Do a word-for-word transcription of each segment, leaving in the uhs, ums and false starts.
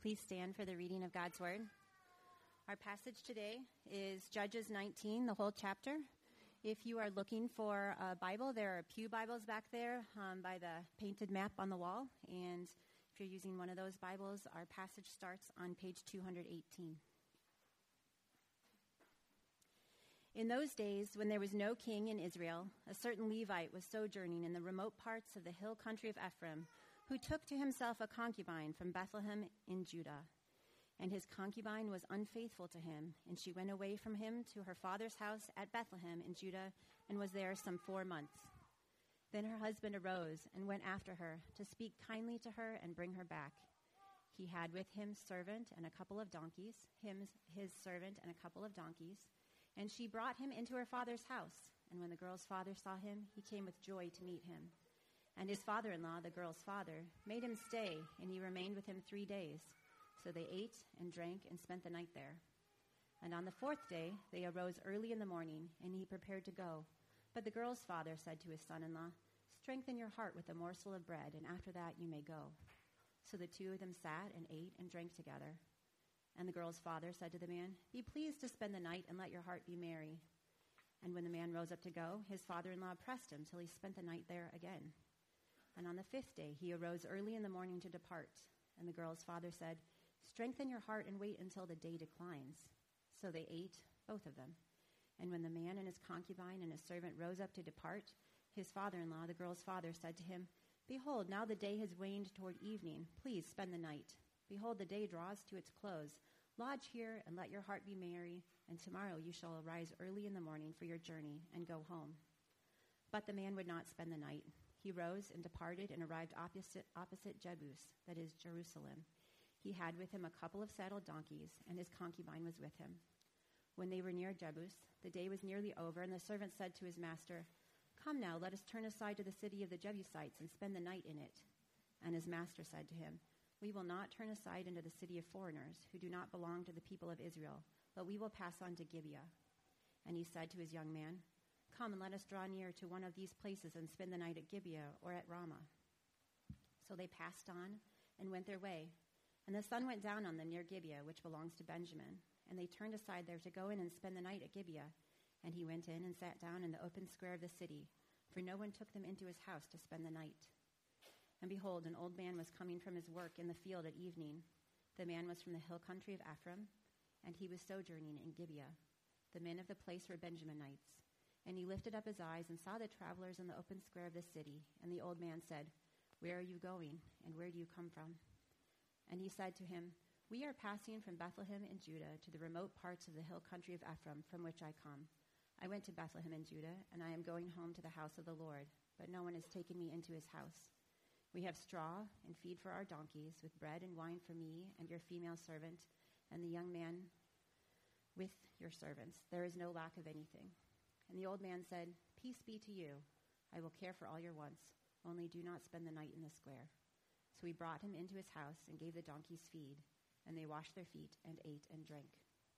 Please stand for the reading of God's Word. Our passage today is Judges nineteen, the whole chapter. If you are looking for a Bible, there are pew Bibles back there um, by the painted map on the wall. And if you're using one of those Bibles, our passage starts on page two hundred eighteen. In those days, when there was no king in Israel, a certain Levite was sojourning in the remote parts of the hill country of Ephraim, who took to himself a concubine from Bethlehem in Judah. And his concubine was unfaithful to him, and she went away from him to her father's house at Bethlehem in Judah, and was there some four months. Then her husband arose and went after her, to speak kindly to her and bring her back. He had with him servant and a couple of donkeys, him, his servant and a couple of donkeys, and she brought him into her father's house. And when the girl's father saw him, he came with joy to meet him. And his father-in-law, the girl's father, made him stay, and he remained with him three days. So they ate and drank and spent the night there. And on the fourth day, they arose early in the morning, and he prepared to go. But the girl's father said to his son-in-law, "Strengthen your heart with a morsel of bread, and after that you may go." So the two of them sat and ate and drank together. And the girl's father said to the man, "Be pleased to spend the night, and let your heart be merry." And when the man rose up to go, his father-in-law pressed him till he spent the night there again. And on the fifth day, he arose early in the morning to depart. And the girl's father said, "Strengthen your heart and wait until the day declines." So they ate, both of them. And when the man and his concubine and his servant rose up to depart, his father-in-law, the girl's father, said to him, "Behold, now the day has waned toward evening. Please spend the night. Behold, the day draws to its close. Lodge here and let your heart be merry, and tomorrow you shall arise early in the morning for your journey and go home." But the man would not spend the night. He rose and departed and arrived opposite, opposite Jebus, that is, Jerusalem. He had with him a couple of saddled donkeys, and his concubine was with him. When they were near Jebus, the day was nearly over, and the servant said to his master, "Come now, let us turn aside to the city of the Jebusites and spend the night in it." And his master said to him, "We will not turn aside into the city of foreigners, who do not belong to the people of Israel, but we will pass on to Gibeah." And he said to his young man, "Come and let us draw near to one of these places and spend the night at Gibeah or at Ramah." So they passed on and went their way. And the sun went down on them near Gibeah, which belongs to Benjamin. And they turned aside there to go in and spend the night at Gibeah. And he went in and sat down in the open square of the city, for no one took them into his house to spend the night. And behold, an old man was coming from his work in the field at evening. The man was from the hill country of Ephraim, and he was sojourning in Gibeah. The men of the place were Benjaminites. And he lifted up his eyes and saw the travelers in the open square of the city. And the old man said, "Where are you going, and where do you come from?" And he said to him, "We are passing from Bethlehem in Judah to the remote parts of the hill country of Ephraim, from which I come. I went to Bethlehem in Judah, and I am going home to the house of the Lord, but no one has taken me into his house. We have straw and feed for our donkeys, with bread and wine for me and your female servant, and the young man with your servants. There is no lack of anything." And the old man said, "Peace be to you. I will care for all your wants. Only do not spend the night in the square." So he brought him into his house and gave the donkeys feed, and they washed their feet and ate and drank.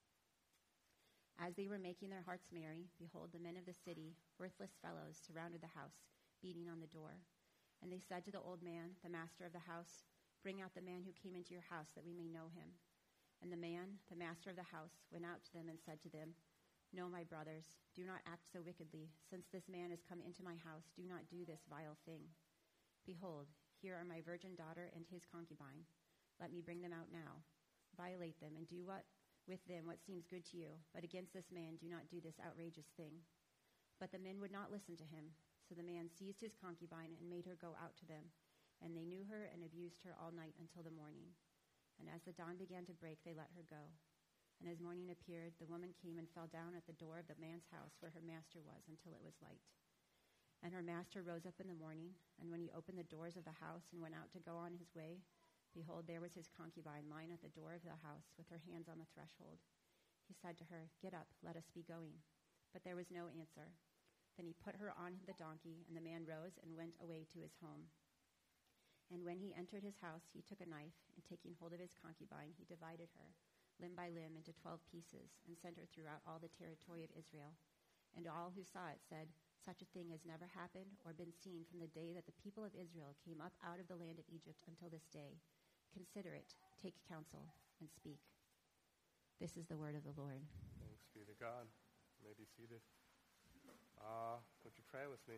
As they were making their hearts merry, behold, the men of the city, worthless fellows, surrounded the house, beating on the door. And they said to the old man, the master of the house, "Bring out the man who came into your house, that we may know him." And the man, the master of the house, went out to them and said to them, "No, my brothers, do not act so wickedly. Since this man has come into my house, do not do this vile thing. Behold, here are my virgin daughter and his concubine. Let me bring them out now. Violate them and do what with them what seems good to you, but against this man do not do this outrageous thing." But the men would not listen to him. So the man seized his concubine and made her go out to them. And they knew her and abused her all night until the morning. And as the dawn began to break, they let her go. And as morning appeared, the woman came and fell down at the door of the man's house where her master was until it was light. And her master rose up in the morning, and when he opened the doors of the house and went out to go on his way, behold, there was his concubine lying at the door of the house with her hands on the threshold. He said to her, "Get up, let us be going." But there was no answer. Then he put her on the donkey, and the man rose and went away to his home. And when he entered his house, he took a knife, and taking hold of his concubine, he divided her, limb by limb, into twelve pieces, and sent her throughout all the territory of Israel. And all who saw it said, "Such a thing has never happened or been seen from the day that the people of Israel came up out of the land of Egypt until this day. consider it, take counsel, and speak. This is the word of the Lord. Thanks be to God. You may be seated. Uh, would you pray with me?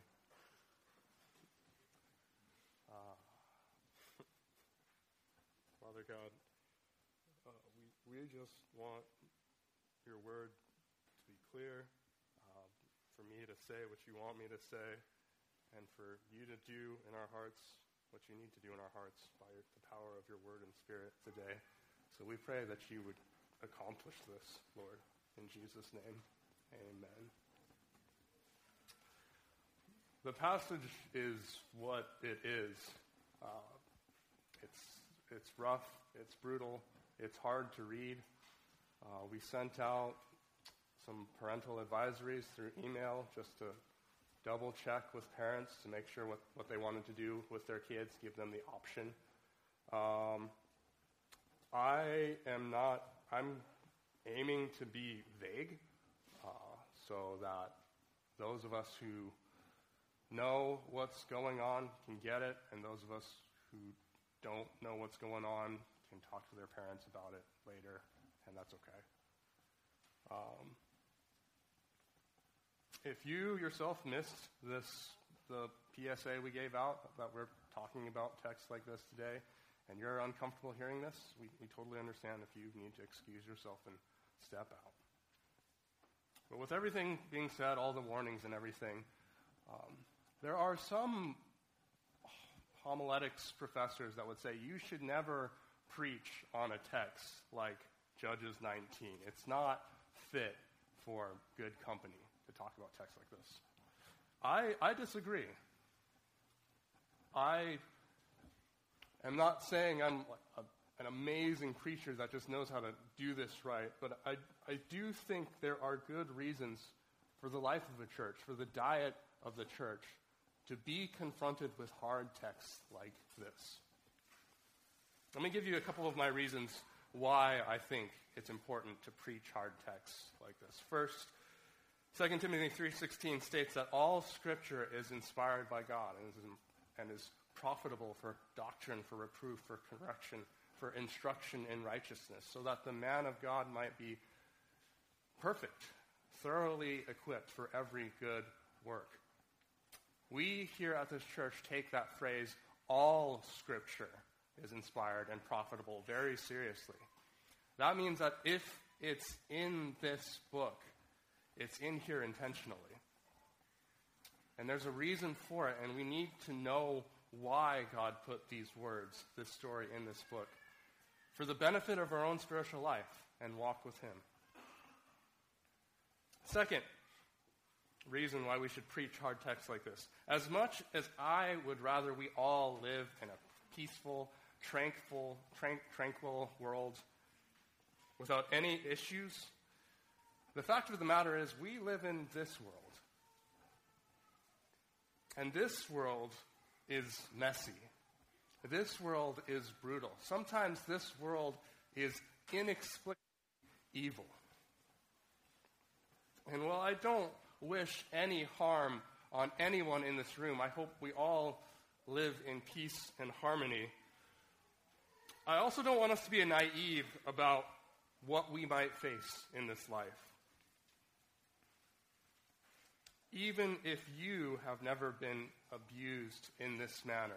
Uh, Father God, uh, we, we just want your word to be clear, uh, for me to say what you want me to say, and for you to do in our hearts what you need to do in our hearts by the power of your word and spirit today. So we pray that you would accomplish this, Lord. In Jesus' name, amen. The passage is what it is. Uh, it's it's rough, it's brutal, it's hard to read. Uh, we sent out some parental advisories through email just to double check with parents to make sure what, what they wanted to do with their kids, give them the option. Um, I am not, I'm aiming to be vague uh, so that those of us who know what's going on can get it, and those of us who don't know what's going on can talk to their parents about it later, and that's okay. Um, if you yourself missed this, the P S A we gave out that we're talking about texts like this today, and you're uncomfortable hearing this, we, we totally understand if you need to excuse yourself and step out. But with everything being said, all the warnings and everything, um, there are some homiletics professors that would say you should never preach on a text like Judges nineteen. It's not fit for good company to talk about texts like this. I, I disagree. I am not saying I'm like a, an amazing preacher that just knows how to do this right, but I, I do think there are good reasons for the life of the church, for the diet of the church, to be confronted with hard texts like this. Let me give you a couple of my reasons why I think it's important to preach hard texts like this. First, Second Timothy three sixteen states that all Scripture is inspired by God and is, and is profitable for doctrine, for reproof, for correction, for instruction in righteousness, so that the man of God might be perfect, thoroughly equipped for every good work. We here at this church take that phrase, all Scripture is inspired and profitable, very seriously. That means that if it's in this book, it's in here intentionally. And there's a reason for it, and we need to know why God put these words, this story in this book, for the benefit of our own spiritual life and walk with Him. Second reason why we should preach hard texts like this. As much as I would rather we all live in a peaceful, tranquil, tran- tranquil world without any issues, the fact of the matter is we live in this world. And this world is messy. This world is brutal. Sometimes this world is inexplicably evil. And while I don't wish any harm on anyone in this room, I hope we all live in peace and harmony. I also don't want us to be naive about what we might face in this life. Even if you have never been abused in this manner,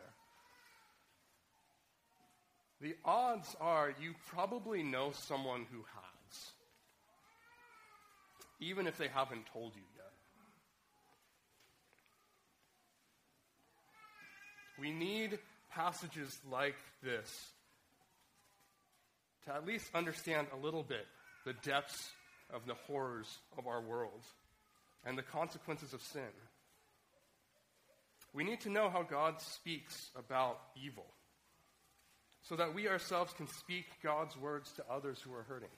the odds are you probably know someone who has, even if they haven't told you yet. We need passages like this to at least understand a little bit the depths of the horrors of our world and the consequences of sin. We need to know how God speaks about evil so that we ourselves can speak God's words to others who are hurting.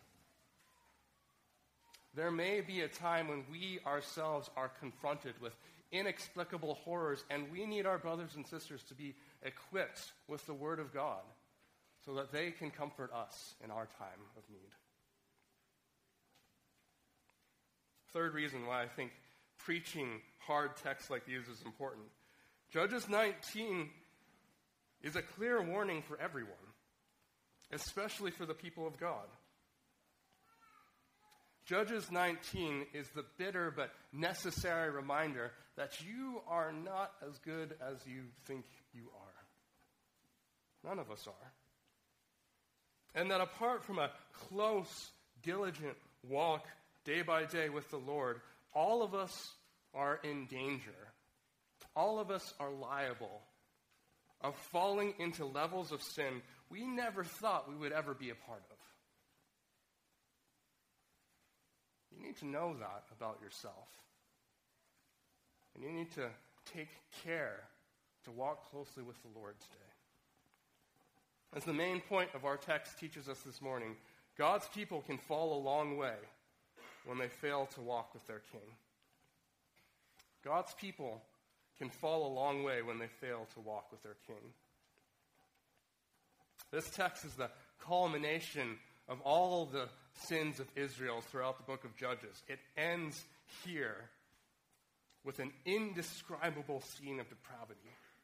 There may be a time when we ourselves are confronted with inexplicable horrors, and we need our brothers and sisters to be equipped with the Word of God so that they can comfort us in our time of need. Third reason why I think preaching hard texts like these is important. Judges nineteen is a clear warning for everyone. especially for the people of God. Judges nineteen is the bitter but necessary reminder that you are not as good as you think you are. None of us are. And that apart from a close, diligent walk day by day with the Lord, all of us are in danger. All of us are liable of falling into levels of sin we never thought we would ever be a part of. You need to know that about yourself. And you need to take care to walk closely with the Lord today. As the main point of our text teaches us this morning, God's people can fall a long way when they fail to walk with their King. God's people can fall a long way when they fail to walk with their King. This text is the culmination of all the sins of Israel throughout the book of Judges. It ends here with an indescribable scene of depravity.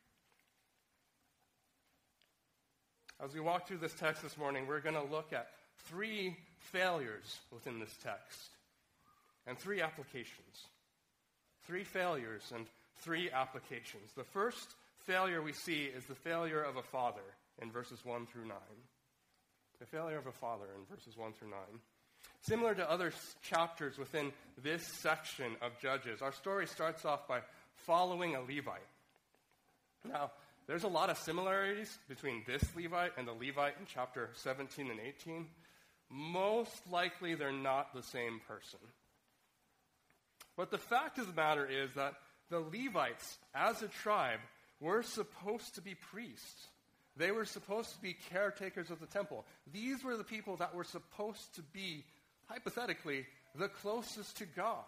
As we walk through this text this morning, we're going to look at three failures within this text and three applications. Three failures and three applications. The first failure we see is the failure of a father in verses one through nine. The failure of a father in verses one through nine. Similar to other s- chapters within this section of Judges, our story starts off by following a Levite. Now, there's a lot of similarities between this Levite and the Levite in chapter seventeen and eighteen. Most likely they're not the same person. But the fact of the matter is that the Levites, as a tribe, were supposed to be priests. They were supposed to be caretakers of the temple. These were the people that were supposed to be, hypothetically, the closest to God.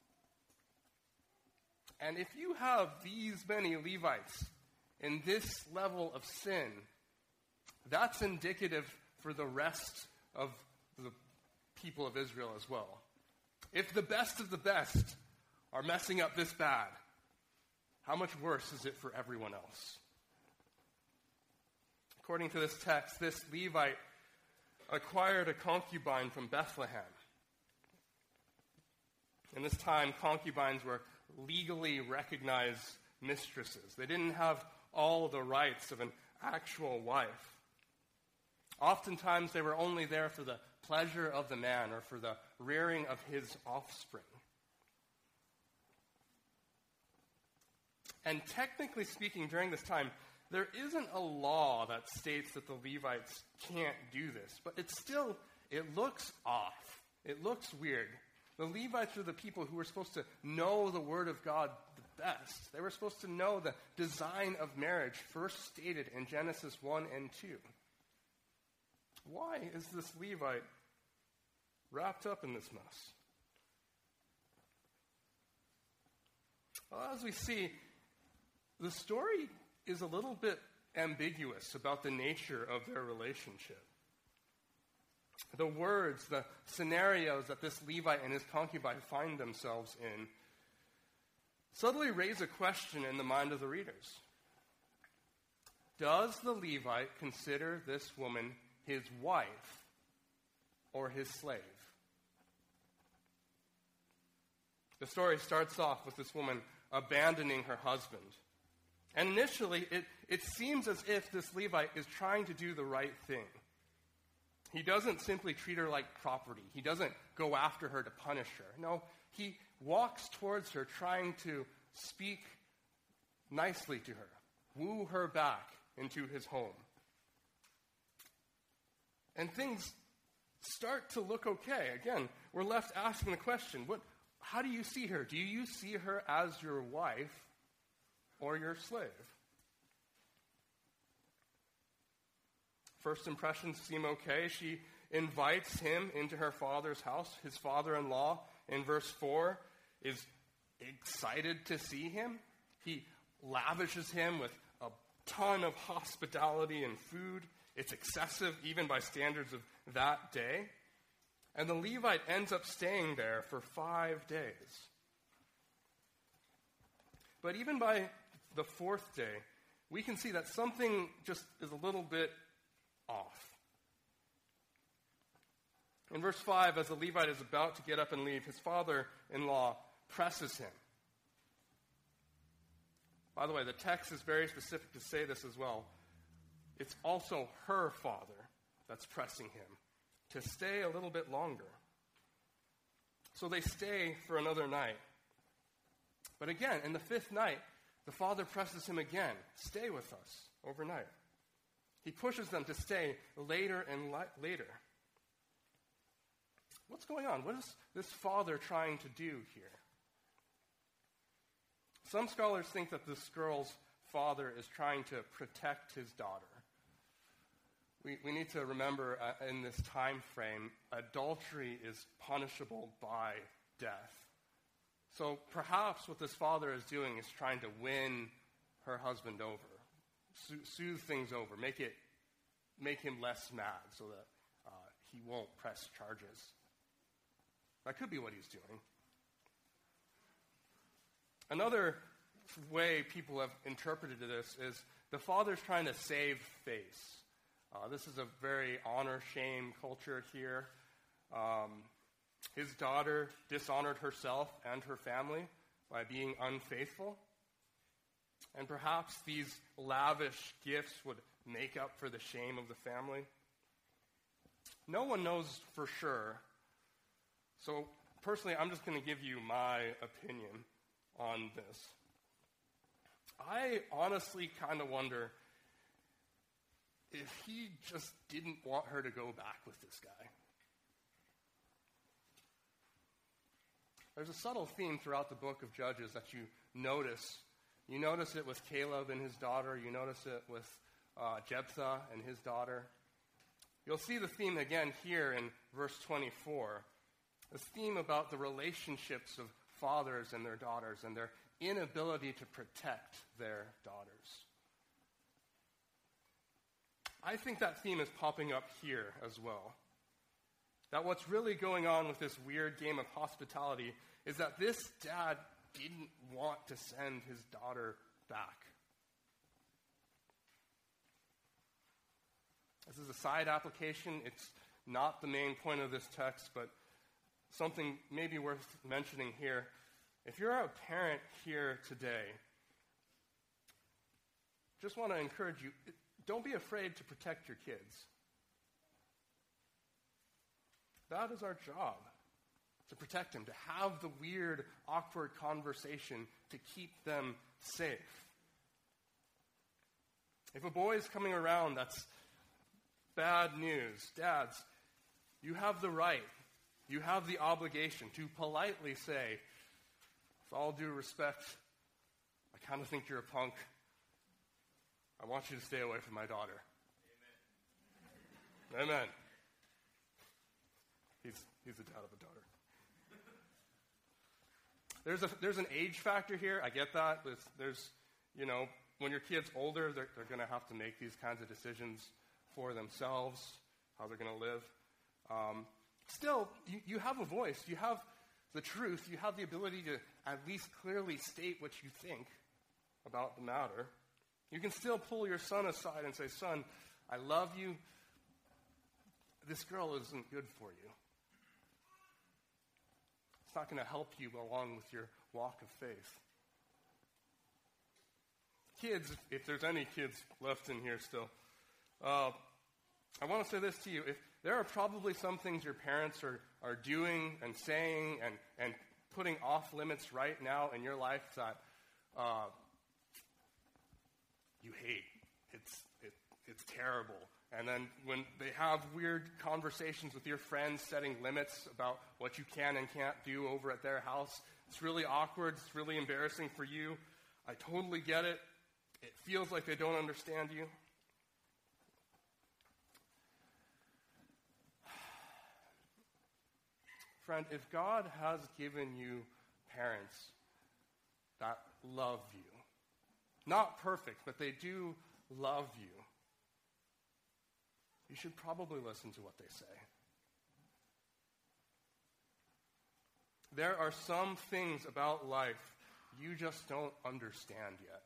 And if you have these many Levites in this level of sin, that's indicative for the rest of the people of Israel as well. If the best of the best are messing up this bad, how much worse is it for everyone else? According to this text, this Levite acquired a concubine from Bethlehem. In this time, concubines were legally recognized mistresses. They didn't have all the rights of an actual wife. Oftentimes, they were only there for the pleasure of the man or for the rearing of his offspring. And technically speaking, during this time, there isn't a law that states that the Levites can't do this, but it's still, it looks off. It looks weird. The Levites were the people who were supposed to know the Word of God the best. They were supposed to know the design of marriage first stated in Genesis one and two. Why is this Levite wrapped up in this mess? Well, as we see, the story is a little bit ambiguous about the nature of their relationship. The words, the scenarios that this Levite and his concubine find themselves in suddenly raise a question in the mind of the readers. Does the Levite consider this woman his wife or his slave? The story starts off with this woman abandoning her husband. And initially, it, it seems as if this Levite is trying to do the right thing. He doesn't simply treat her like property. He doesn't go after her to punish her. No, he walks towards her trying to speak nicely to her, woo her back into his home. And things start to look okay. Again, we're left asking the question, what, how do you see her? Do you see her as your wife or your slave? First impressions seem okay. She invites him into her father's house. His father-in-law, in verse four, is excited to see him. He lavishes him with a ton of hospitality and food. It's excessive, even by standards of that day. And the Levite ends up staying there for five days. But even by the fourth day, we can see that something just is a little bit off. In verse five, as the Levite is about to get up and leave, his father-in-law presses him. By the way, the text is very specific to say this as well. It's also her father that's pressing him to stay a little bit longer. So they stay for another night. But again, in the fifth night, the father presses him again. Stay with us overnight. He pushes them to stay later and li- later. What's going on? What is this father trying to do here? Some scholars think that this girl's father is trying to protect his daughter. We, we need to remember uh, in this time frame, adultery is punishable by death. So perhaps what this father is doing is trying to win her husband over, so- soothe things over, make it, make him less mad so that uh, he won't press charges. That could be what he's doing. Another way people have interpreted this is the father's trying to save face. Uh, this is a very honor-shame culture here. Um, his daughter dishonored herself and her family by being unfaithful. And perhaps these lavish gifts would make up for the shame of the family. No one knows for sure. So personally, I'm just going to give you my opinion on this. I honestly kind of wonder if he just didn't want her to go back with this guy. There's a subtle theme throughout the book of Judges that you notice. You notice it with Caleb and his daughter. You notice it with uh, Jephthah and his daughter. You'll see the theme again here in verse twenty-four. This theme about the relationships of fathers and their daughters and their inability to protect their daughters. I think that theme is popping up here as well. That what's really going on with this weird game of hospitality is that this dad didn't want to send his daughter back. This is a side application. It's not the main point of this text, but something maybe worth mentioning here. If you're a parent here today, just want to encourage you, don't be afraid to protect your kids. That is our job, to protect them, to have the weird, awkward conversation to keep them safe. If a boy is coming around that's bad news, dads, you have the right, you have the obligation to politely say, with all due respect, I kind of think you're a punk. I want you to stay away from my daughter. Amen. Amen. He's, he's the dad of a daughter. There's a there's an age factor here. I get that. There's, there's you know, when your kid's older, they're, they're going to have to make these kinds of decisions for themselves, how they're going to live. Um, still, you, you have a voice. You have the truth. You have the ability to at least clearly state what you think about the matter. You can still pull your son aside and say, son, I love you. This girl isn't good for you. It's not going to help you along with your walk of faith. Kids, if there's any kids left in here still, uh, I want to say this to you. If there are probably some things your parents are, are doing and saying and, and putting off limits right now in your life that uh, you hate. It's, it, it's terrible. And then when they have weird conversations with your friends setting limits about what you can and can't do over at their house, it's really awkward. It's really embarrassing for you. I totally get it. It feels like they don't understand you. Friend, if God has given you parents that love you, not perfect, but they do love you, you should probably listen to what they say. There are some things about life you just don't understand yet.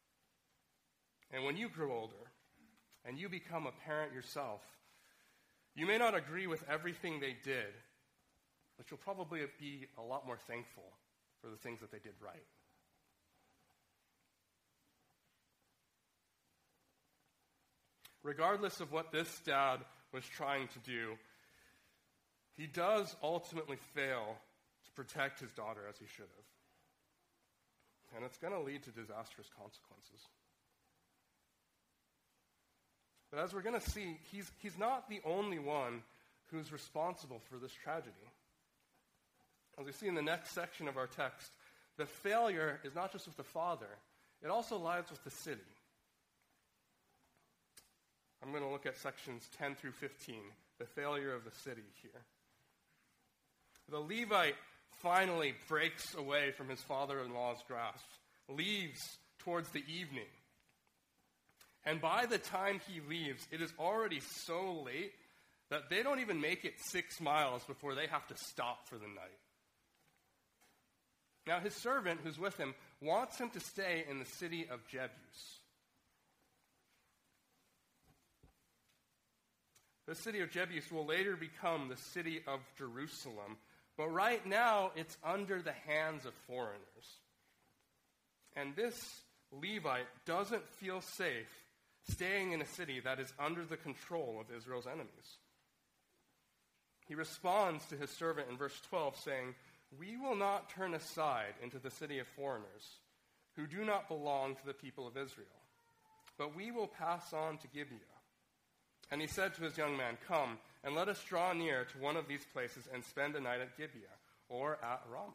And when you grow older and you become a parent yourself, You may not agree with everything they did, but you'll probably be a lot more thankful for the things that they did right. Regardless of what this dad was trying to do, he does ultimately fail to protect his daughter as he should have. And it's going to lead to disastrous consequences. But as we're going to see, he's, he's not the only one who's responsible for this tragedy. As we see in the next section of our text, the failure is not just with the father, it also lies with the city. I'm going to look at sections ten through fifteen, the failure of the city here. The Levite finally breaks away from his father-in-law's grasp, leaves towards the evening. And by the time he leaves, it is already so late that they don't even make it six miles before they have to stop for the night. Now, his servant, who's with him, wants him to stay in the city of Jebus. The city of Jebus will later become the city of Jerusalem, but right now it's under the hands of foreigners. And this Levite doesn't feel safe staying in a city that is under the control of Israel's enemies. He responds to his servant in verse twelve, saying, "We will not turn aside into the city of foreigners who do not belong to the people of Israel, but we will pass on to Gibeah." And he said to his young man, "Come, and let us draw near to one of these places and spend a night at Gibeah or at Ramah."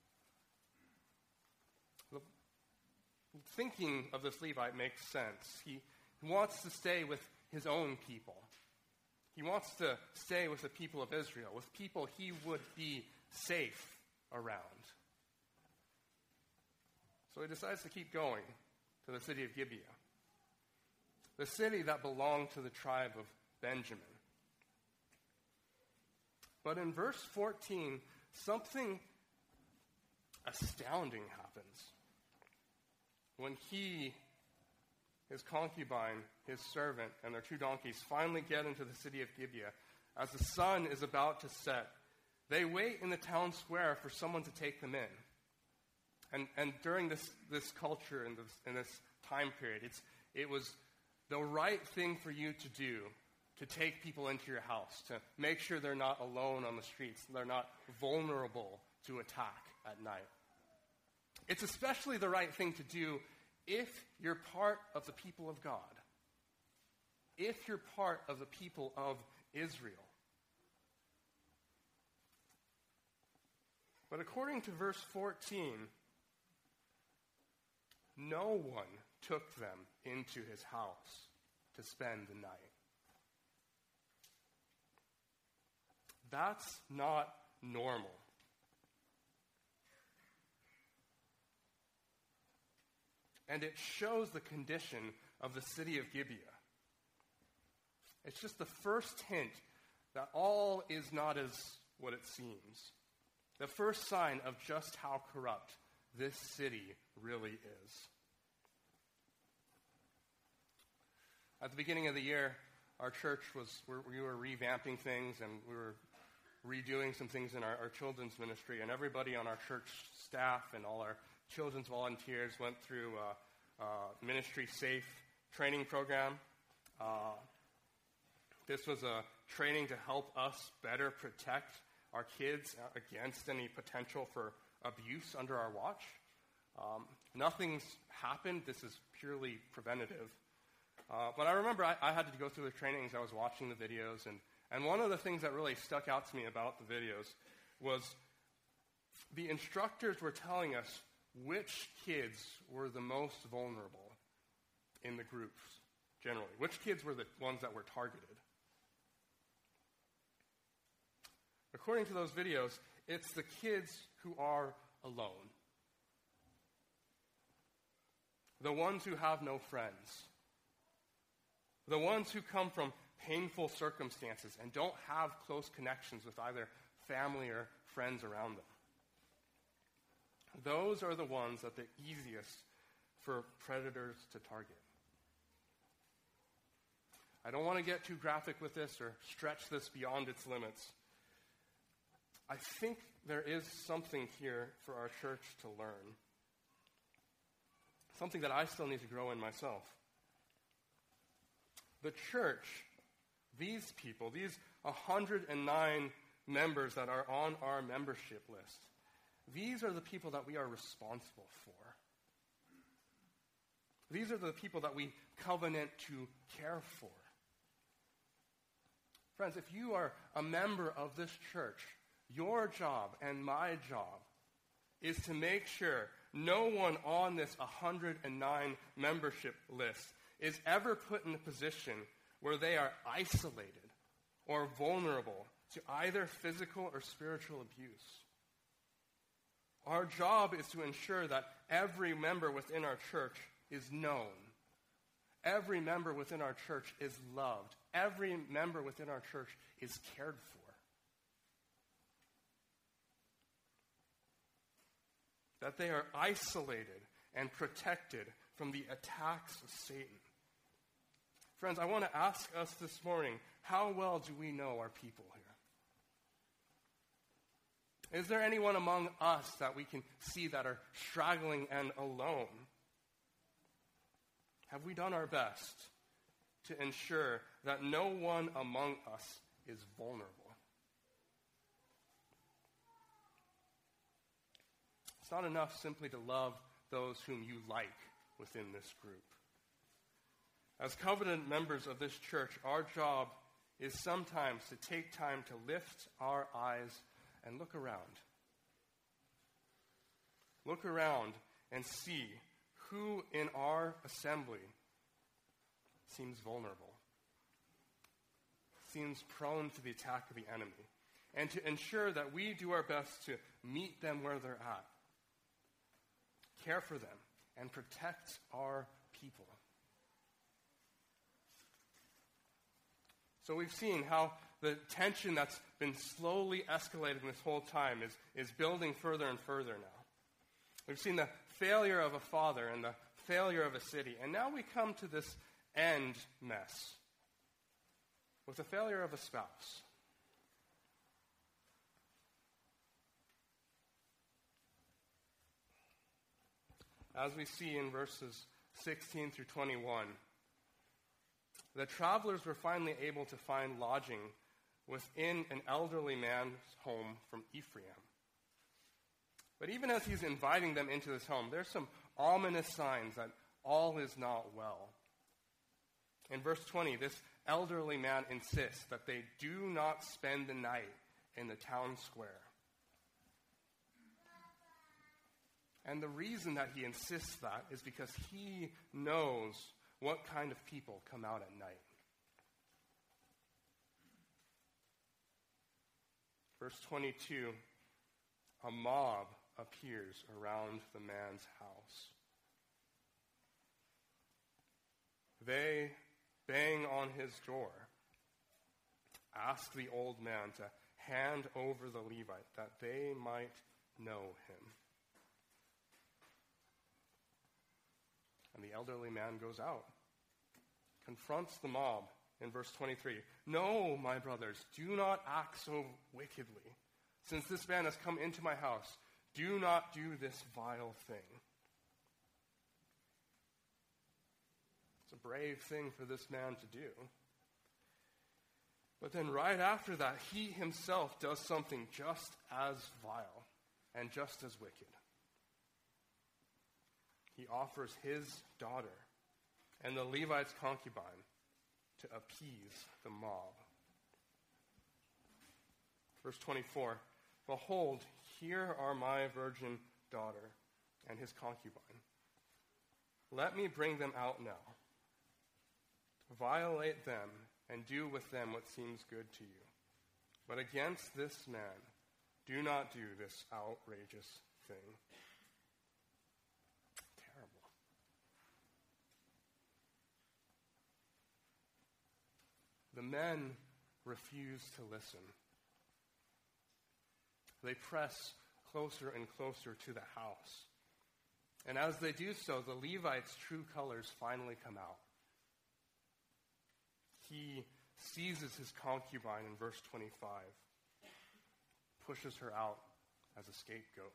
The thinking of this Levite makes sense. He wants to stay with his own people. He wants to stay with the people of Israel, with people he would be safe around. So he decides to keep going to the city of Gibeah, the city that belonged to the tribe of Benjamin. But in verse fourteen, something astounding happens. When he, his concubine, his servant, and their two donkeys finally get into the city of Gibeah, as the sun is about to set, they wait in the town square for someone to take them in. And and during this, this culture and this, in this time period, it's it was the right thing for you to do to take people into your house, to make sure they're not alone on the streets, they're not vulnerable to attack at night. It's especially the right thing to do if you're part of the people of God, if you're part of the people of Israel. But according to verse fourteen, no one took them into his house to spend the night. That's not normal. And it shows the condition of the city of Gibeah. It's just the first hint that all is not as what it seems. The first sign of just how corrupt this city really is. At the beginning of the year, our church was, we were revamping things and we were redoing some things in our, our children's ministry, and everybody on our church staff and all our children's volunteers went through a, a Ministry Safe training program. Uh, this was a training to help us better protect our kids against any potential for abuse under our watch. Um, nothing's happened. This is purely preventative. Uh, but I remember I, I had to go through the trainings. I was watching the videos, and, and one of the things that really stuck out to me about the videos was the instructors were telling us which kids were the most vulnerable in the groups, generally. Which kids were the ones that were targeted. According to those videos, it's the kids who are alone. The ones who have no friends. The ones who come from painful circumstances and don't have close connections with either family or friends around them. Those are the ones that are the easiest for predators to target. I don't want to get too graphic with this or stretch this beyond its limits. I think there is something here for our church to learn. Something that I still need to grow in myself. The church, these people, these one hundred nine members that are on our membership list, these are the people that we are responsible for. These are the people that we covenant to care for. Friends, if you are a member of this church, your job and my job is to make sure no one on this one hundred nine membership list is ever put in a position where they are isolated or vulnerable to either physical or spiritual abuse. Our job is to ensure that every member within our church is known. Every member within our church is loved. Every member within our church is cared for. That they are isolated and protected from the attacks of Satan. Friends, I want to ask us this morning, how well do we know our people here? Is there anyone among us that we can see that are struggling and alone? Have we done our best to ensure that no one among us is vulnerable? It's not enough simply to love those whom you like within this group. As covenant members of this church, our job is sometimes to take time to lift our eyes and look around. Look around and see who in our assembly seems vulnerable, seems prone to the attack of the enemy, and to ensure that we do our best to meet them where they're at, care for them, and protect our people. So we've seen how the tension that's been slowly escalating this whole time is, is building further and further now. We've seen the failure of a father and the failure of a city. And now we come to this end mess with the failure of a spouse. As we see in verses sixteen through twenty-one, the travelers were finally able to find lodging within an elderly man's home from Ephraim. But even as he's inviting them into this home, there's some ominous signs that all is not well. In verse twenty, this elderly man insists that they do not spend the night in the town square. And the reason that he insists that is because he knows what kind of people come out at night. Verse twenty-two, a mob appears around the man's house. They bang on his door, ask the old man to hand over the Levite that they might know him. And the elderly man goes out, confronts the mob in verse twenty-three. No, my brothers, do not act so wickedly. Since this man has come into my house, do not do this vile thing. It's a brave thing for this man to do. But then right after that, he himself does something just as vile and just as wicked. He offers his daughter and the Levite's concubine to appease the mob. Verse twenty-four, behold, here are my virgin daughter and his concubine. Let me bring them out now. Violate them and do with them what seems good to you. But against this man, do not do this outrageous thing. Terrible. The men refuse to listen. They press closer and closer to the house. And as they do so, the Levite's true colors finally come out. he seizes his concubine in verse twenty-five, pushes her out as a scapegoat.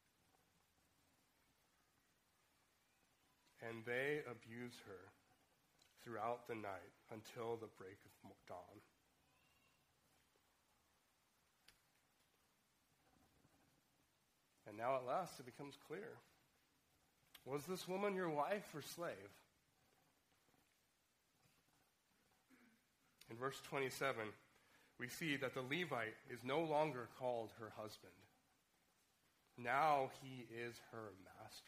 And they abuse her throughout the night until the break of dawn. And now at last it becomes clear. Was this woman your wife or slave? In verse twenty-seven, we see that the Levite is no longer called her husband. Now he is her master.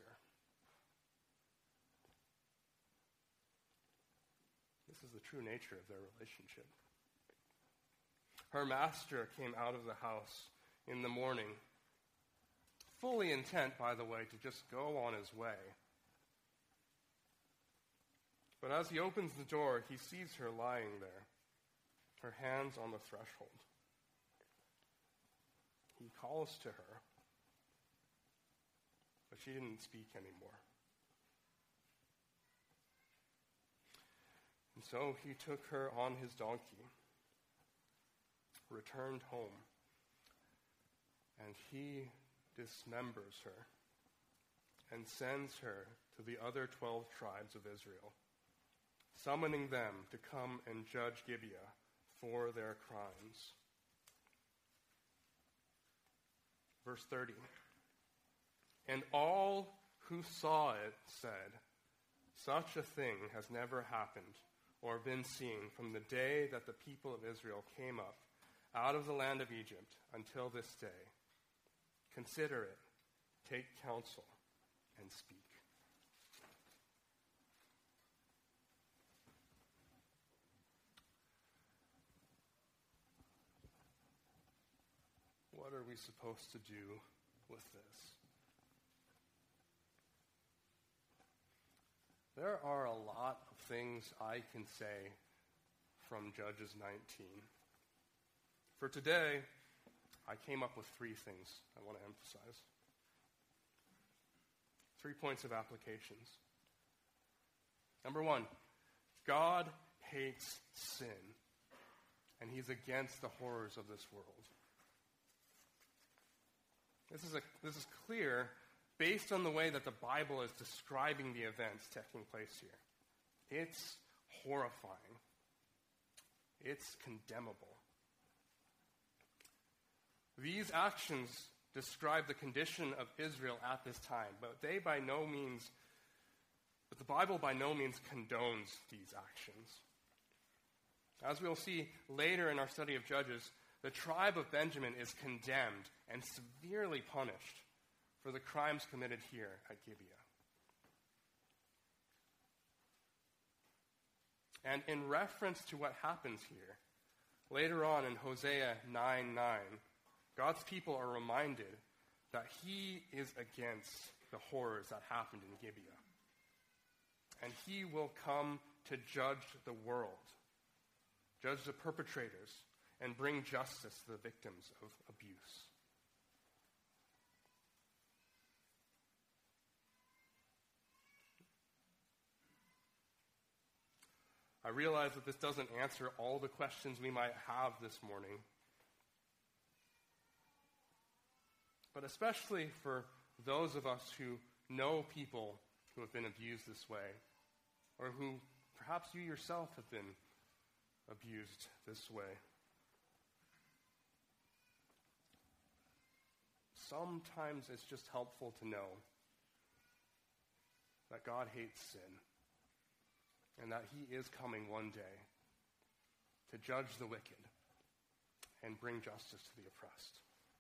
This is the true nature of their relationship. Her master came out of the house in the morning, fully intent, by the way, to just go on his way. But as he opens the door, he sees her lying there, her hands on the threshold. He calls to her, but she didn't speak anymore. And so he took her on his donkey, returned home, and he dismembers her and sends her to the other twelve tribes of Israel, summoning them to come and judge Gibeah for their crimes. Verse thirty. And all who saw it said, such a thing has never happened or been seen from the day that the people of Israel came up out of the land of Egypt until this day. Consider it, take counsel, and speak. What are we supposed to do with this? There are a lot of things I can say from Judges nineteen. For today, I came up with three things I want to emphasize. Three points of applications. Number one, God hates sin, and he's against the horrors of this world. This is, a, this is clear based on the way that the Bible is describing the events taking place here. It's horrifying. It's condemnable. These actions describe the condition of Israel at this time, but they by no means, but the Bible by no means condones these actions. As we'll see later in our study of Judges, the tribe of Benjamin is condemned and severely punished for the crimes committed here at Gibeah. And in reference to what happens here, later on in Hosea nine nine, God's people are reminded that he is against the horrors that happened in Gibeah. And he will come to judge the world, judge the perpetrators, and bring justice to the victims of abuse. I realize that this doesn't answer all the questions we might have this morning. But especially for those of us who know people who have been abused this way, or who perhaps you yourself have been abused this way. Sometimes it's just helpful to know that God hates sin, and that he is coming one day to judge the wicked and bring justice to the oppressed.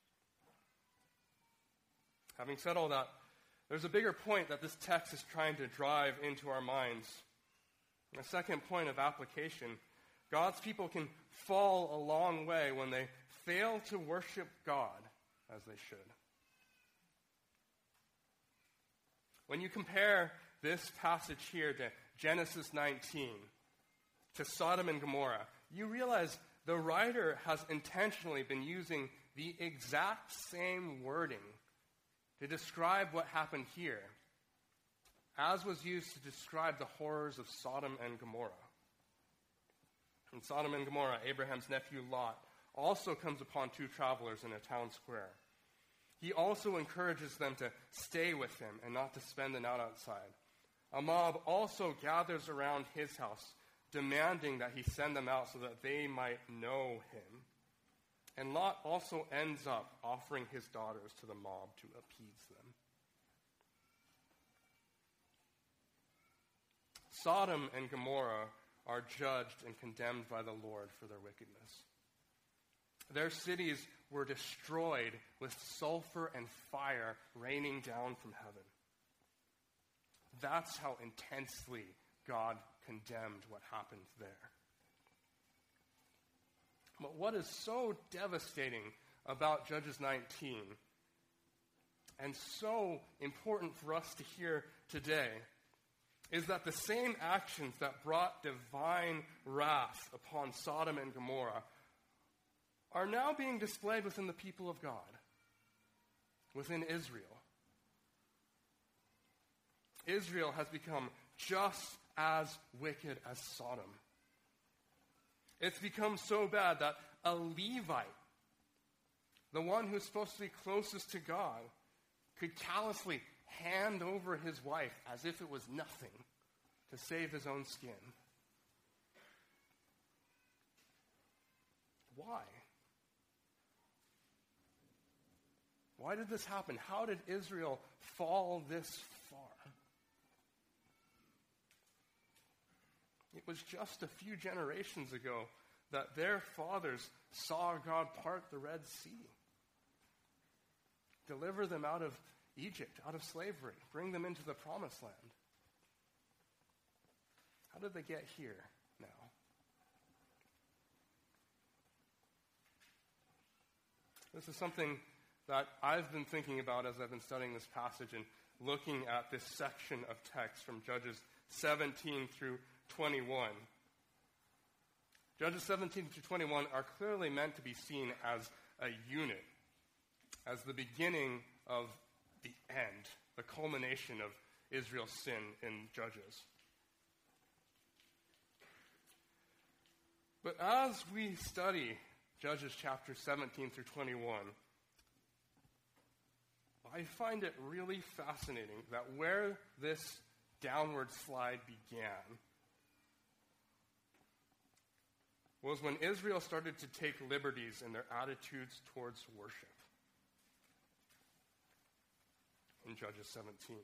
Having said all that, there's a bigger point that this text is trying to drive into our minds. A second point of application: God's people can fall a long way when they fail to worship God as they should. When you compare this passage here to Genesis nineteen, to Sodom and Gomorrah, you realize the writer has intentionally been using the exact same wording to describe what happened here, as was used to describe the horrors of Sodom and Gomorrah. In Sodom and Gomorrah, Abraham's nephew Lot also comes upon two travelers in a town square. He also encourages them to stay with him and not to spend the night outside. A mob also gathers around his house, demanding that he send them out so that they might know him. And Lot also ends up offering his daughters to the mob to appease them. Sodom and Gomorrah are judged and condemned by the Lord for their wickedness. Their cities were destroyed with sulfur and fire raining down from heaven. That's how intensely God condemned what happened there. But what is so devastating about Judges nineteen, and so important for us to hear today, is that the same actions that brought divine wrath upon Sodom and Gomorrah are now being displayed within the people of God, within Israel. Israel has become just as wicked as Sodom. It's become so bad that a Levite, the one who's supposed to be closest to God, could callously hand over his wife as if it was nothing to save his own skin. Why? Why did this happen? How did Israel fall this far? It was just a few generations ago that their fathers saw God part the Red Sea, deliver them out of Egypt, out of slavery, bring them into the promised land. How did they get here now? This is something that I've been thinking about as I've been studying this passage and looking at this section of text from Judges seventeen through twenty-one. Judges seventeen through twenty-one are clearly meant to be seen as a unit, as the beginning of the end, the culmination of Israel's sin in Judges. But as we study Judges chapter seventeen through twenty-one, I find it really fascinating that where this downward slide began was when Israel started to take liberties in their attitudes towards worship. In Judges seventeen.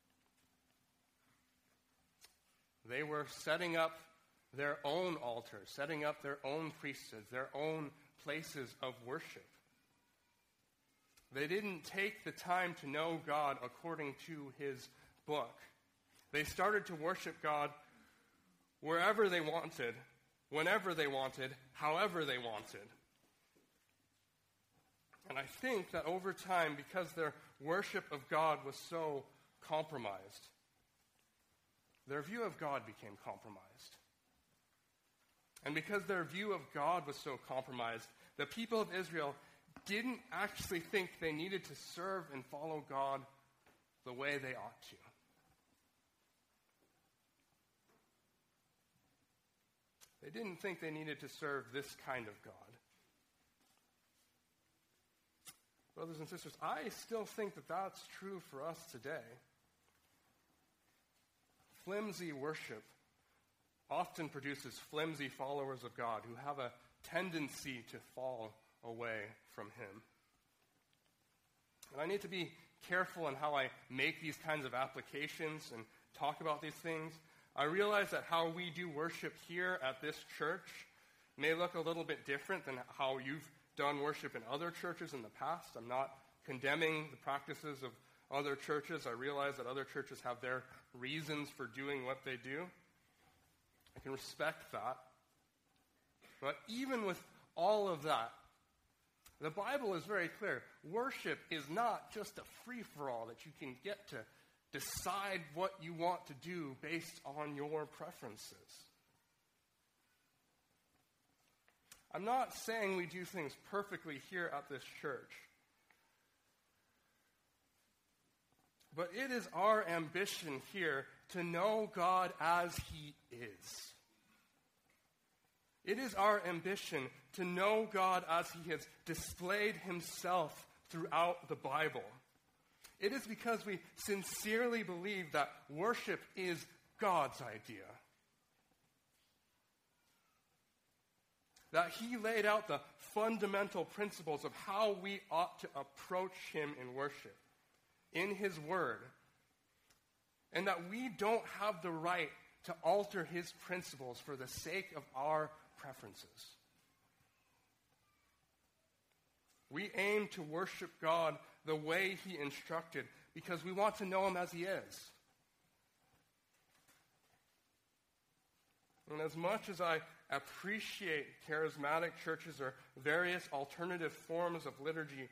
They were setting up their own altars, setting up their own priesthoods, their own places of worship. They didn't take the time to know God according to his book. They started to worship God wherever they wanted, whenever they wanted, however they wanted. And I think that over time, because their worship of God was so compromised, their view of God became compromised. And because their view of God was so compromised, the people of Israel didn't actually think they needed to serve and follow God the way they ought to. They didn't think they needed to serve this kind of God. Brothers and sisters, I still think that that's true for us today. Flimsy worship often produces flimsy followers of God who have a tendency to fall away from him. And I need to be careful in how I make these kinds of applications and talk about these things. I realize that how we do worship here at this church may look a little bit different than how you've done worship in other churches in the past. I'm not condemning the practices of other churches. I realize that other churches have their reasons for doing what they do. I can respect that. But even with all of that, the Bible is very clear. Worship is not just a free-for-all that you can get to decide what you want to do based on your preferences. I'm not saying we do things perfectly here at this church. But it is our ambition here to know God as he is. It is our ambition to know God as he has displayed himself throughout the Bible. It is because we sincerely believe that worship is God's idea. That he laid out the fundamental principles of how we ought to approach him in worship in his word. And that we don't have the right to alter his principles for the sake of our preferences. We aim to worship God the way he instructed because we want to know him as he is. And as much as I appreciate charismatic churches or various alternative forms of liturgy,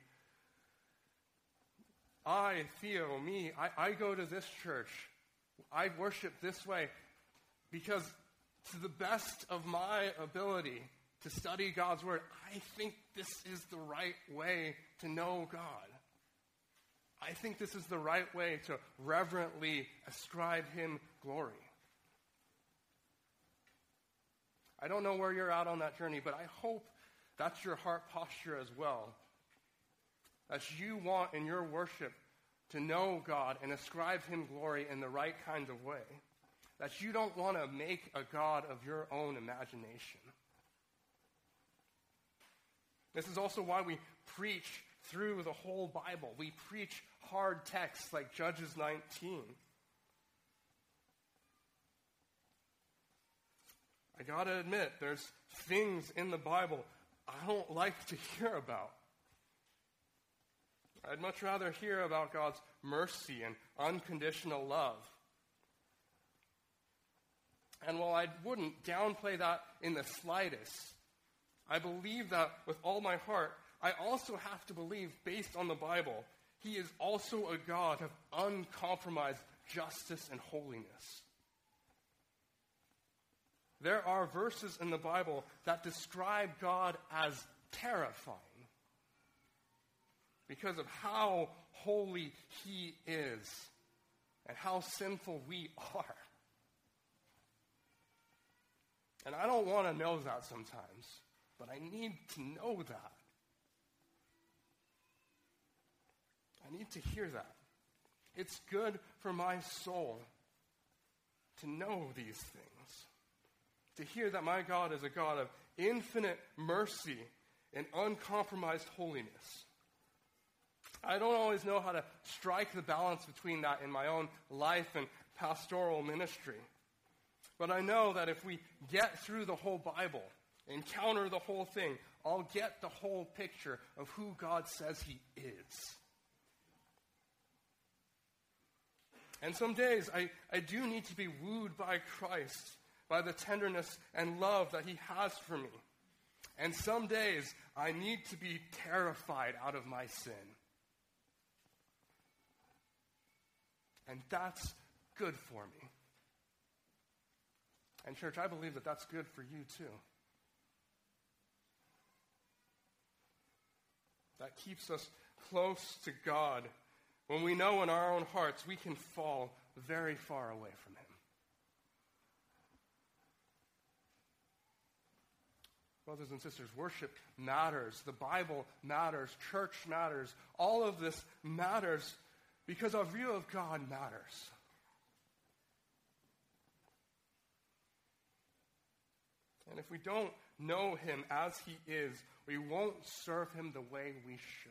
I feel, me, I, I go to this church, I worship this way because to the best of my ability to study God's word, I think this is the right way to know God. I think this is the right way to reverently ascribe him glory. I don't know where you're at on that journey, but I hope that's your heart posture as well. That you want in your worship to know God and ascribe him glory in the right kind of way. That you don't want to make a God of your own imagination. This is also why we preach through the whole Bible. We preach hard texts like Judges nineteen. I gotta admit, there's things in the Bible I don't like to hear about. I'd much rather hear about God's mercy and unconditional love. And while I wouldn't downplay that in the slightest, I believe that with all my heart. I also have to believe, based on the Bible, he is also a God of uncompromised justice and holiness. There are verses in the Bible that describe God as terrifying because of how holy he is and how sinful we are. And I don't want to know that sometimes, but I need to know that. I need to hear that. It's good for my soul to know these things. To hear that my God is a God of infinite mercy and uncompromised holiness. I don't always know how to strike the balance between that in my own life and pastoral ministry. But I know that if we get through the whole Bible, encounter the whole thing, I'll get the whole picture of who God says he is. And some days I, I do need to be wooed by Christ, by the tenderness and love that he has for me. And some days I need to be terrified out of my sin. And that's good for me. And church, I believe that that's good for you too. That keeps us close to God when we know in our own hearts we can fall very far away from him. Brothers and sisters, worship matters. The Bible matters. Church matters. All of this matters because our view of God matters. And if we don't know him as he is, we won't serve him the way we should.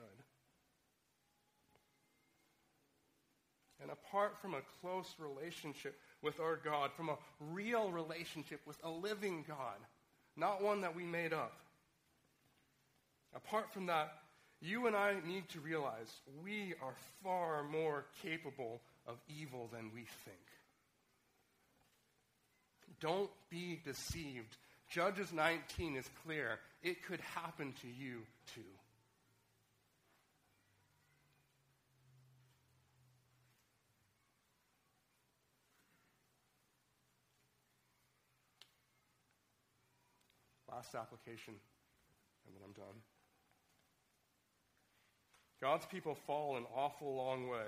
And apart from a close relationship with our God, from a real relationship with a living God, not one that we made up, apart from that, you and I need to realize we are far more capable of evil than we think. Don't be deceived. Judges nineteen is clear. It could happen to you too. Last application, and then I'm done. God's people fall an awful long way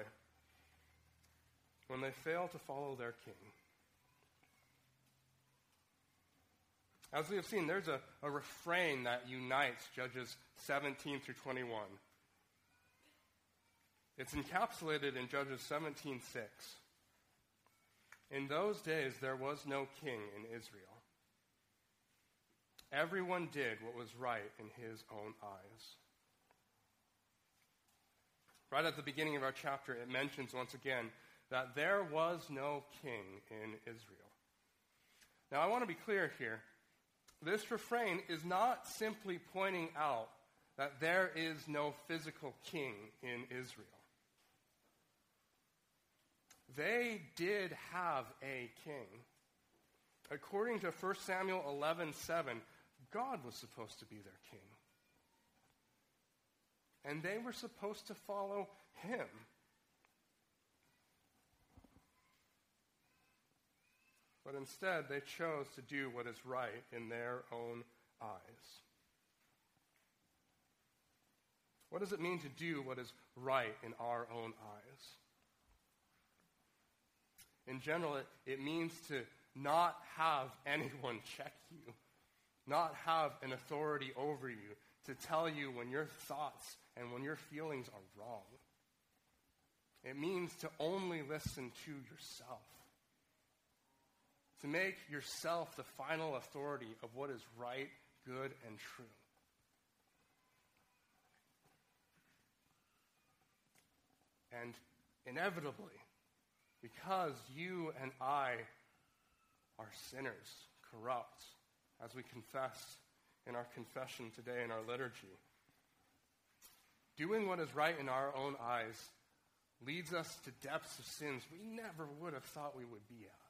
when they fail to follow their king. As we have seen, there's a, a refrain that unites Judges seventeen through twenty-one. It's encapsulated in Judges seventeen six. In those days, there was no king in Israel. Everyone did what was right in his own eyes. Right at the beginning of our chapter, it mentions once again that there was no king in Israel. Now, I want to be clear here. This refrain is not simply pointing out that there is no physical king in Israel. They did have a king. According to First Samuel eleven seven, God was supposed to be their king. And they were supposed to follow him. But instead, they chose to do what is right in their own eyes. What does it mean to do what is right in our own eyes? In general, it, it means to not have anyone check you, not have an authority over you to tell you when your thoughts and when your feelings are wrong. It means to only listen to yourself, to make yourself the final authority of what is right, good, and true. And inevitably, because you and I are sinners, corrupt, as we confess in our confession today in our liturgy, doing what is right in our own eyes leads us to depths of sins we never would have thought we would be at.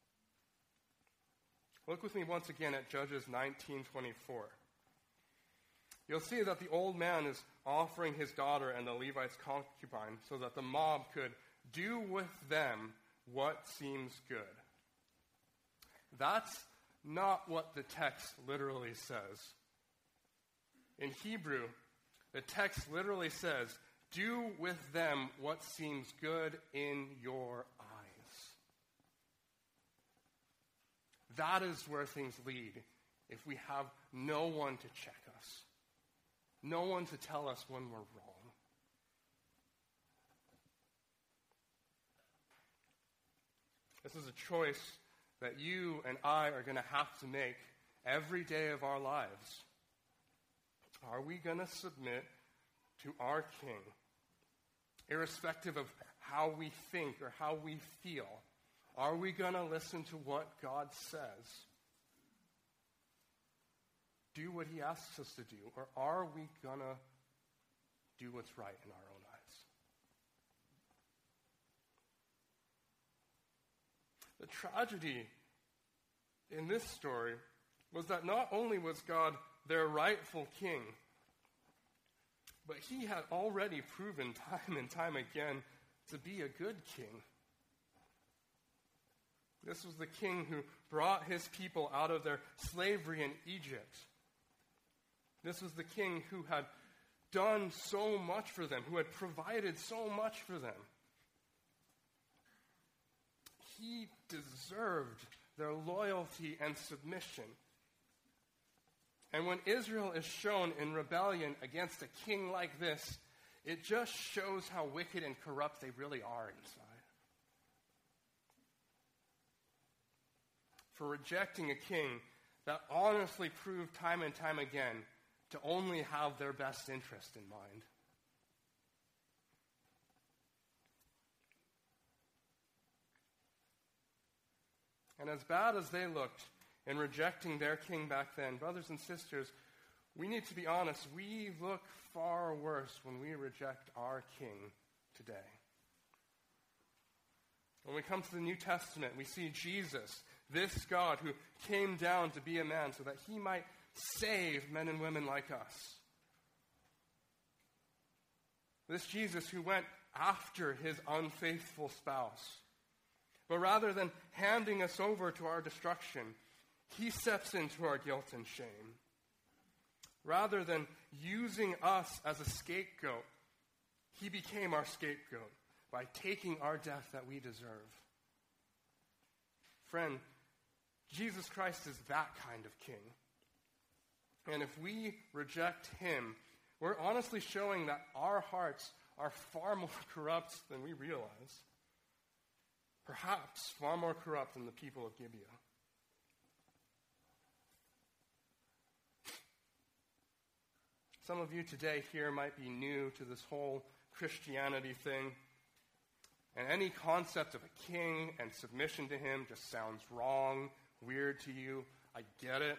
Look with me once again at Judges nineteen twenty-four. You'll see that the old man is offering his daughter and the Levite's concubine so that the mob could do with them what seems good. That's not what the text literally says. In Hebrew, the text literally says, do with them what seems good in your eyes. That is where things lead if we have no one to check us, no one to tell us when we're wrong. This is a choice that you and I are going to have to make every day of our lives. Are we going to submit to our King, irrespective of how we think or how we feel? Are we going to listen to what God says? Do what he asks us to do? Or are we going to do what's right in our own eyes? The tragedy in this story was that not only was God their rightful king, but he had already proven time and time again to be a good king. This was the king who brought his people out of their slavery in Egypt. This was the king who had done so much for them, who had provided so much for them. He deserved their loyalty and submission. And when Israel is shown in rebellion against a king like this, it just shows how wicked and corrupt they really are inside. For rejecting a king that honestly proved time and time again to only have their best interest in mind. And as bad as they looked in rejecting their king back then, brothers and sisters, we need to be honest, we look far worse when we reject our king today. When we come to the New Testament, we see Jesus, this God who came down to be a man so that he might save men and women like us. This Jesus who went after his unfaithful spouse. But rather than handing us over to our destruction, he steps into our guilt and shame. Rather than using us as a scapegoat, he became our scapegoat by taking our death that we deserve. Friend, Jesus Christ is that kind of king. And if we reject him, we're honestly showing that our hearts are far more corrupt than we realize. Perhaps far more corrupt than the people of Gibeah. Some of you today here might be new to this whole Christianity thing. And any concept of a king and submission to him just sounds wrong, weird to you. I get it.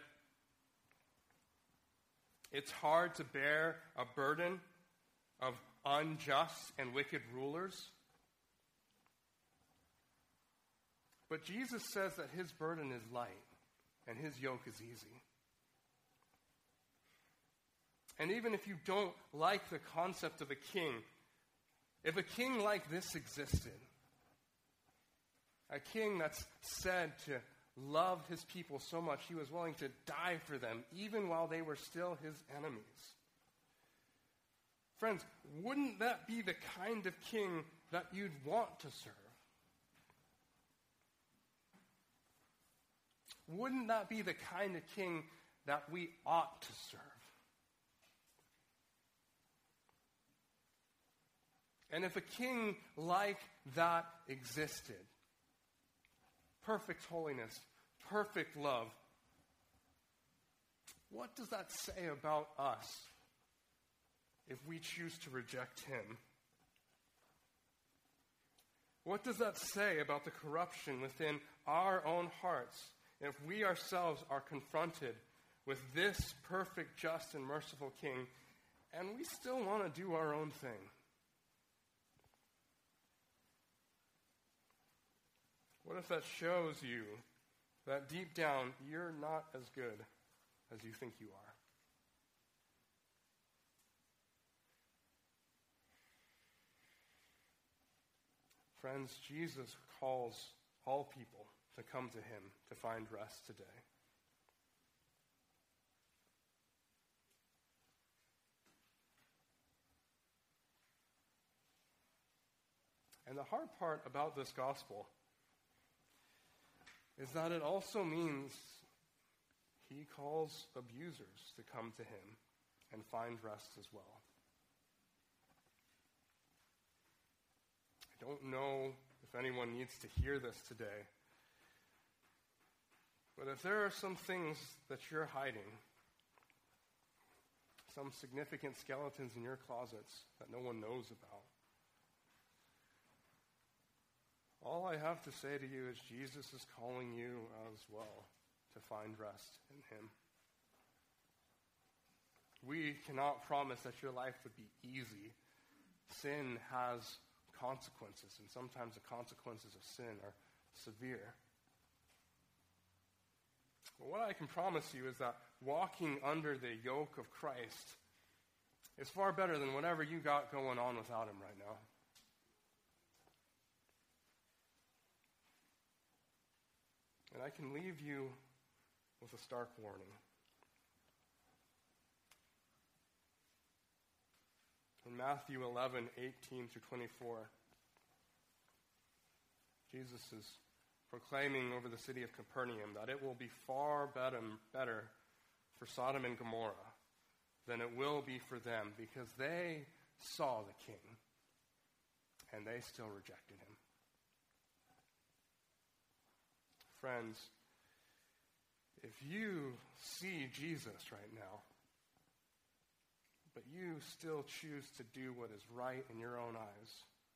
It's hard to bear a burden of unjust and wicked rulers. But Jesus says that his burden is light and his yoke is easy. And even if you don't like the concept of a king, if a king like this existed, a king that's said to love his people so much he was willing to die for them even while they were still his enemies. Friends, wouldn't that be the kind of king that you'd want to serve? Wouldn't that be the kind of king that we ought to serve? And if a king like that existed, perfect holiness, perfect love, what does that say about us if we choose to reject him? What does that say about the corruption within our own hearts if we ourselves are confronted with this perfect, just, and merciful king, and we still want to do our own thing? What if that shows you that deep down you're not as good as you think you are? Friends, Jesus calls all people to come to him to find rest today. And the hard part about this gospel is that it also means he calls abusers to come to him and find rest as well. I don't know if anyone needs to hear this today, but if there are some things that you're hiding, some significant skeletons in your closets that no one knows about, all I have to say to you is Jesus is calling you as well to find rest in him. We cannot promise that your life would be easy. Sin has consequences, and sometimes the consequences of sin are severe. But what I can promise you is that walking under the yoke of Christ is far better than whatever you got going on without him right now. And I can leave you with a stark warning. In Matthew eleven, eighteen through twenty-four, Jesus is proclaiming over the city of Capernaum that it will be far better, better for Sodom and Gomorrah than it will be for them, because they saw the king and they still rejected him. Friends, if you see Jesus right now, but you still choose to do what is right in your own eyes,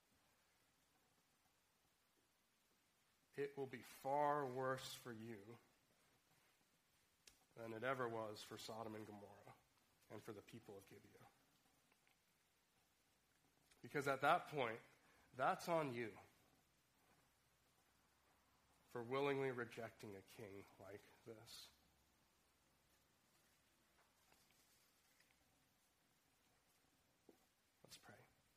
it will be far worse for you than it ever was for Sodom and Gomorrah and for the people of Gibeah. Because at that point, that's on you for willingly rejecting a king like this. Let's pray.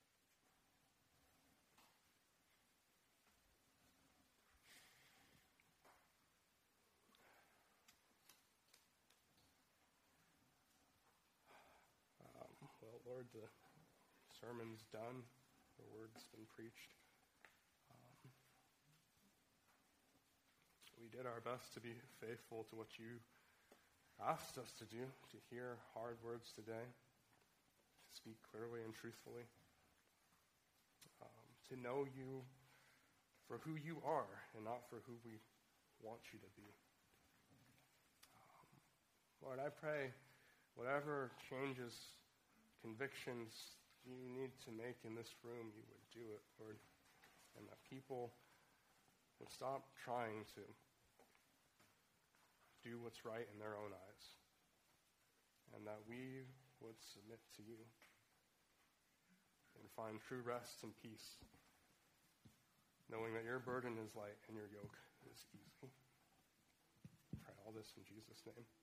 Um, well, Lord, the sermon's done. The word's been preached. We did our best to be faithful to what you asked us to do, to hear hard words today, to speak clearly and truthfully, um, to know you for who you are and not for who we want you to be. Um, Lord, I pray whatever changes, convictions you need to make in this room, you would do it, Lord, and that people would stop trying to do what's right in their own eyes, and that we would submit to you and find true rest and peace, knowing that your burden is light and your yoke is easy. I pray all this in Jesus' name.